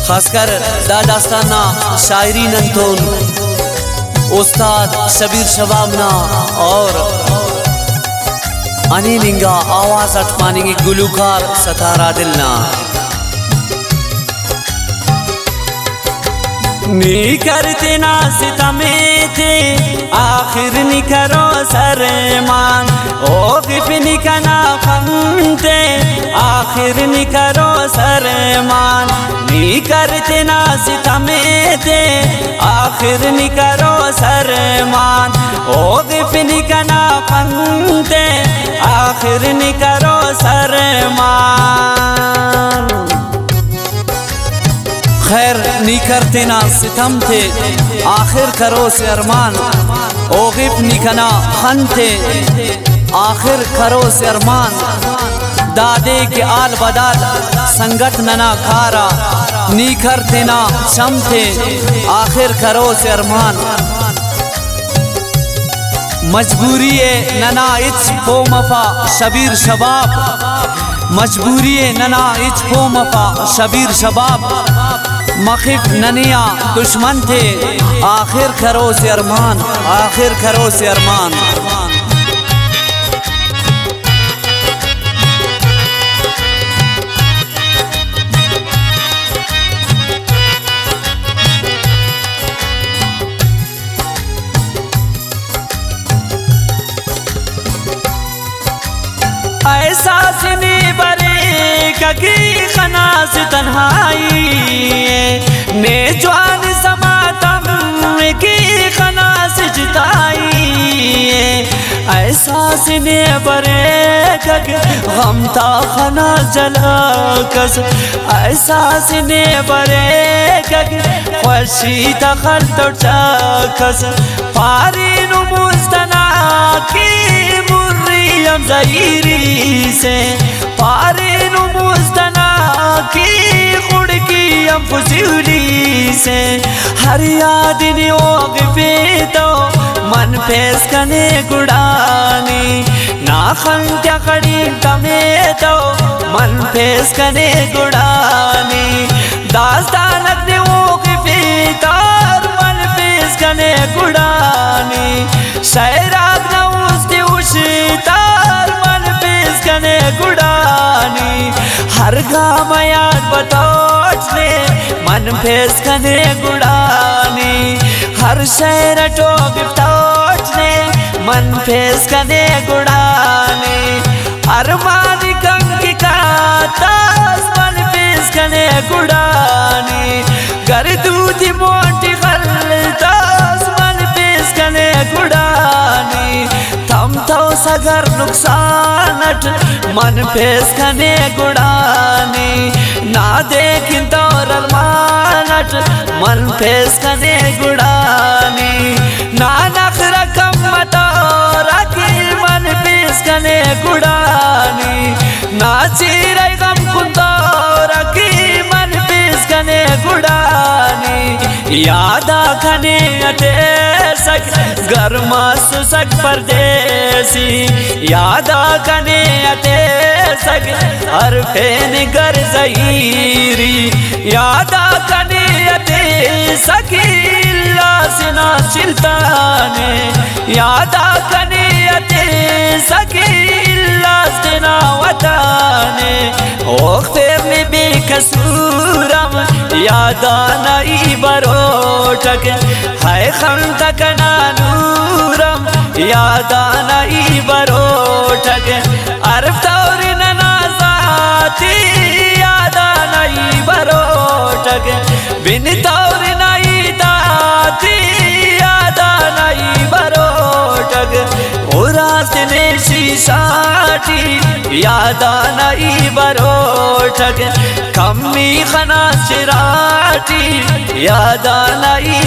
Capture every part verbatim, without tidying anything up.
खासकर दादास्ताना शायरी नंतोन उस्ताद शबीर शबाबना और अनिलिंगा आवाज अटपानी गुलूकार सतारा दिलना नी करते ना सितमे थे आखिर नी करो सरमान ओ गिफनी कना फंते आखिर नी करो सरमान नी करते ना सितमे थे आखिर नी करो सरमान ओ गिफनी कना फंते आखिर नी करो सरमान खैर नी करते ना सितम थे आखिर करो से अरमान ओ गिफ निकना खनते आखिर करो से अरमान दादे के आल बदाल संगत नना खारा नी करते ना शम थे आखिर करो से अरमान मजबूरी नना इच पो मफा शबीर शबाब मजबूरी नना इच पो मफा शबीर शबाब मखिफ ननिया दुश्मन थे आखिर करो से अरमान आखिर करो से अरमान ऐसा सिनी बरे ककी खनास तन्हाई ने जवान समातम की खनास जिताई ऐसा सिने बरे कक गम ता खना जला कस ऐसा सिने बरे कक खुशी तखल तो चाकस पारी नु मुस्तना की हम ज़हीरी से पारे नु मुस्तना की खुड़की हम फुसूली से हर याद ने ओगफे तो मन पेश कने गुड़ानी ना खंत्या खड़ी तमे तो मन पेश कने गुड़ानी दास्तानक ने ओगफे तार मन पेश कने गुड़ानी शहराग ना उसते उशिता गुड़ानी हर गाम याद बतौचने मन फेस कने गुड़ानी हर शहर टो गिफ्टौचने मन फेस कने गुड़ानी अरमानी कंकी का तास मन फेस कने गुड़ानी कर दूधी मोटी गलतास मन फेस कने गुड़ानी थम तो सगर नुकसानट मन फेस कने गुड़ानी ना देखिन तो अरमानट मन फेस कने गुड़ानी ना नखरा कम तो रखी मन फेस कने गुड़ानी ना चीरे गम कुंदो रखी मन फेस कने गुड़ानी यादा कने अटे सक गर्मा सुसक परदेसी यादा कने अटे सक हर फेन गर ज़हीरी यादा कने अटे सकीला सिना चिल्ताने यादा कने अटे सकीला सिना वताने ओख्तेर में बेकसूरम यादा नई बरोटक है खम तक नूरम यादा नई बरोटक अरफ तौर ननाजाती यादा नई बरोटक बिन तौर नई दाती यादा नई बरोटक उरास ने शीशाटी यादा नई बरोटक कम्मी खना चिराटी यादा नई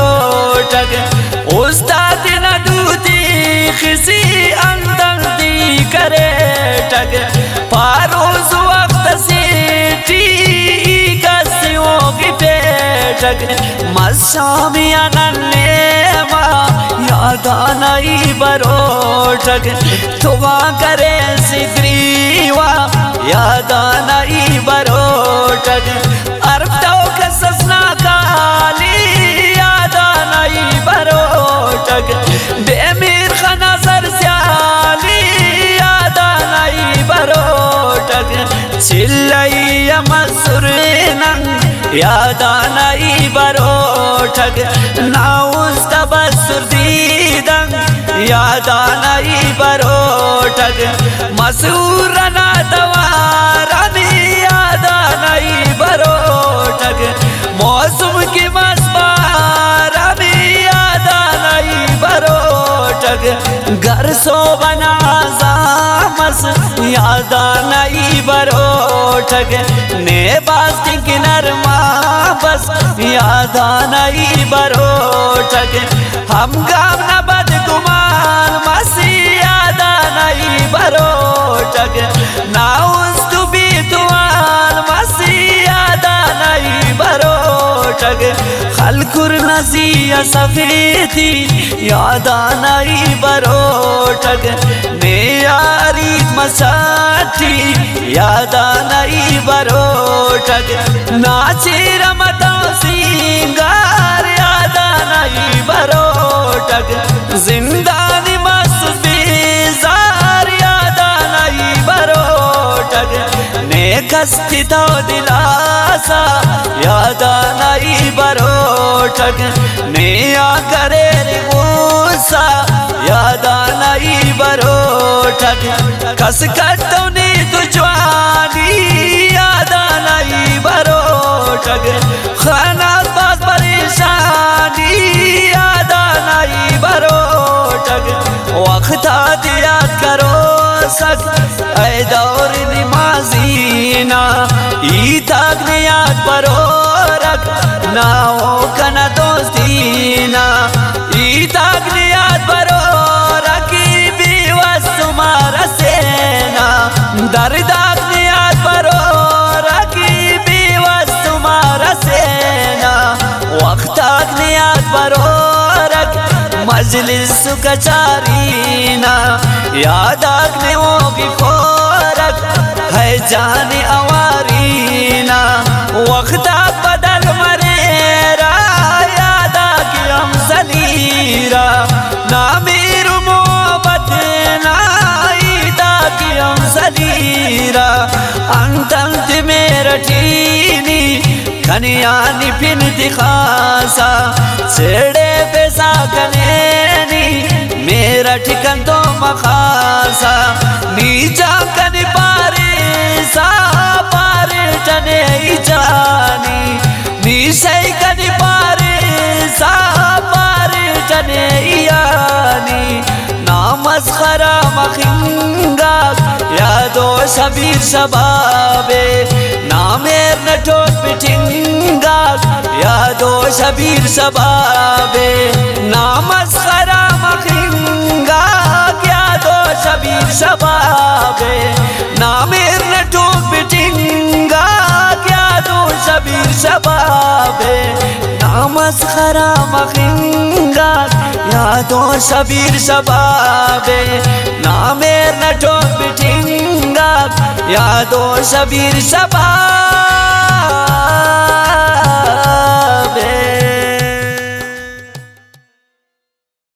बरोटक उस्ताद न दूती किसी अंदर दी करे टक पारोस वक्त सीटी कसियों की पेटक मशामिया नन्नेमा यादा नई बरोटक तुवा करे सिद्रीवा यादा नई बरोटक अरब तो चिल्लैया मसुरनंग यादानाई बरोठग नाउस तबसुर दीदंग यादानाई बरोठग मसूरना दवारानी यादानाई बरोठग मौसम की मस्बारानी यादानाई बरोठग घर सो बना जामस यादानाई बरोठग ने बास्ती की नरमा बस यादानाई बरोठग हम गाम न बदगुमान मसी यादानाई बरोठग नाउस तु भी तुआन मसी यादानाई बरोठग खलकुर नसिया सफेदी यादानाई बरोठग ने यारी मसाठी यादानाई बरोठग नाचे रमता सिंगार यादानाई बरोठग जिंदानी मस्त बेजार यादानाई बरोठग ने कस्ती तो दिलासा यादानाई बरोठग ने आकरे गुस्सा यादानाई बरोठग कस कटो ने तुझवानी यादानाई बरोठग खाना बात परेशानी यादानाई बरोठग वक्त दिया करो सक ऐ दौर निमाजीना ईताक ने याद बरो रख ना हो कना दोस्तीना ईताक ने याद बरो रखी बेवस तुम्हारा सेना दर्दाक ने याद बरो रखी बेवस तुम्हारा सेना वक्ताक ने याद बरो रख मजलिस कचारीना यादाक ने होगी खोरक है जाने अवारीना वक्ता बदल मरेरा यादा की हम सलीरा ना मेरू मोहब्बत नाईदा की हम सलीरा अंतंत मेरा टीनी कन्यानी पिन दिखासा सेड़े पैसा कनेनी मेरा ठिकन तो मखासा नीचा कन पारे सा पारे टने जानी नीशै कन पारे सा पारे टने यानी नामस खरा मखिंगा यादो शबीर शबाबे नामेर नटोट पिटिंगा यादो शबीर शबाबे नामस खरा मखिंगा यादो शबीर शबाबे नामेर नटोट पिटिंगा यादो शबीर शबाबे नामस खरा मखिंगा यादो शबीर शबाबे नामेर नटोट पिटिंगा यादो शबीर शबाबे।